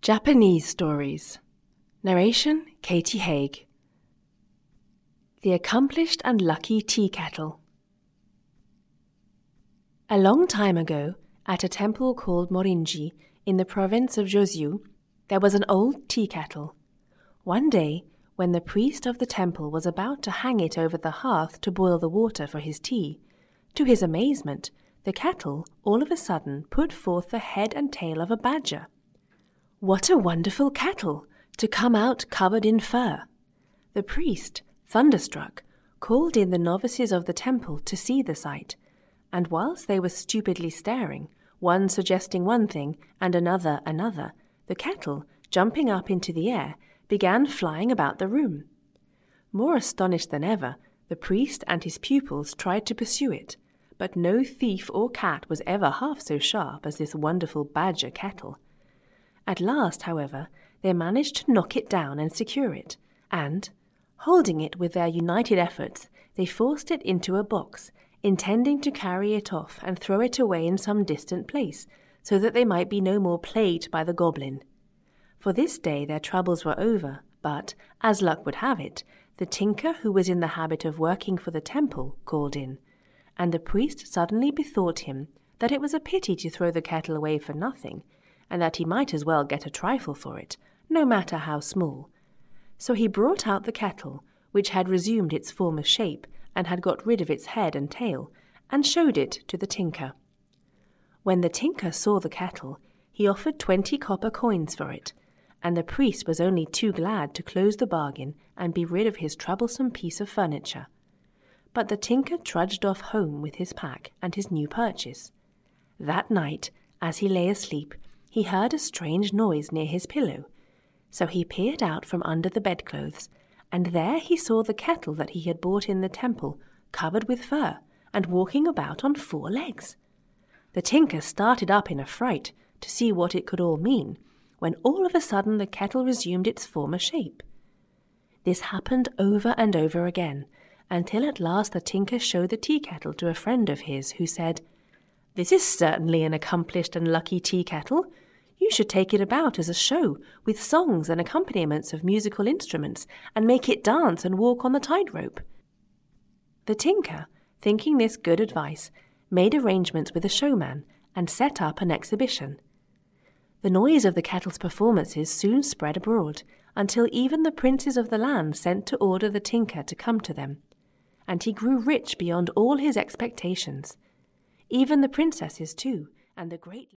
Japanese Stories. Narration Katie Haig. The Accomplished and Lucky Tea Kettle. A long time ago, at a temple called Morinji in the province of Joshu, there was an old tea kettle. One day, when the priest of the temple was about to hang it over the hearth to boil the water for his tea, to his amazement, the kettle all of a sudden put forth the head and tail of a badger. What a wonderful kettle, to come out covered in fur! The priest, thunderstruck, called in the novices of the temple to see the sight, and whilst they were stupidly staring, one suggesting one thing and another, the kettle, jumping up into the air, began flying about the room. More astonished than ever, the priest and his pupils tried to pursue it, but no thief or cat was ever half so sharp as this wonderful badger kettle. At last, however, they managed to knock it down and secure it, and, holding it with their united efforts, they forced it into a box, intending to carry it off and throw it away in some distant place, so that they might be no more plagued by the goblin. For this day their troubles were over, but, as luck would have it, the tinker who was in the habit of working for the temple called in, and the priest suddenly bethought him that it was a pity to throw the kettle away for nothing, and that he might as well get a trifle for it, no matter how small. So he brought out the kettle, which had resumed its former shape and had got rid of its head and tail, and showed it to the tinker. When the tinker saw the kettle, he offered 20 copper coins for it, and the priest was only too glad to close the bargain and be rid of his troublesome piece of furniture. But the tinker trudged off home with his pack and his new purchase. That night, as he lay asleep, he heard a strange noise near his pillow. So he peered out from under the bedclothes, and there he saw the kettle that he had bought in the temple, covered with fur, and walking about on 4 legs. The tinker started up in a fright to see what it could all mean, when all of a sudden the kettle resumed its former shape. This happened over and over again, until at last the tinker showed the tea kettle to a friend of his, who said, "This is certainly an accomplished and lucky tea kettle. You should take it about as a show, with songs and accompaniments of musical instruments, and make it dance and walk on the tightrope." The tinker, thinking this good advice, made arrangements with a showman and set up an exhibition. The noise of the kettle's performances soon spread abroad, until even the princes of the land sent to order the tinker to come to them, and he grew rich beyond all his expectations. Even the princesses too, and the great